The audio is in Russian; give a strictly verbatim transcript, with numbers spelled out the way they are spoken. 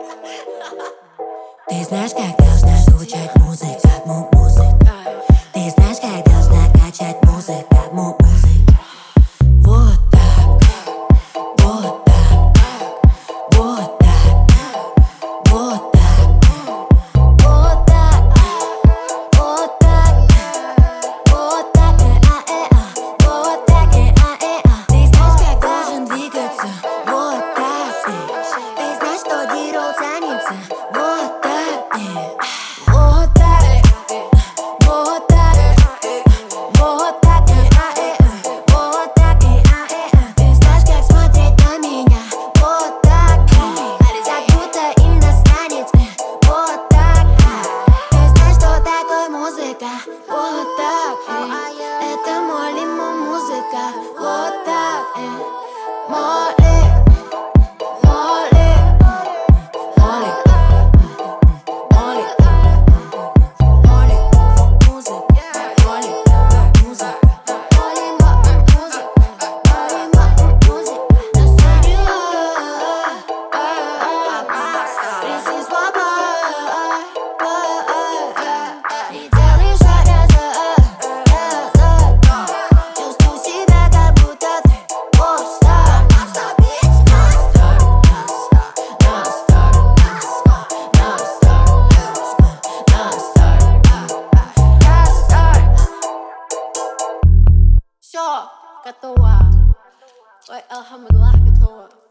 Ты знаешь, как должна звучать музыка, му-музыка. Ты знаешь, как должна качать музыка, му-музыка. Вот так, вот так, вот так, вот так, вот так, вот так, вот так, э-а-э-а, вот так, э-а-э-а. Ты знаешь, как должен двигаться, вот так, э. Ты знаешь, что дирол тянется, вот так. Вот так, вот так, вот так, вот так, ты знаешь, как смотреть на меня, вот так, как будто иностранец, вот так. Ты знаешь, что такое музыка, вот так, это Молли, музыка, вот так, Молли. Всё, готово. Ой, алхамдулилlah, готово.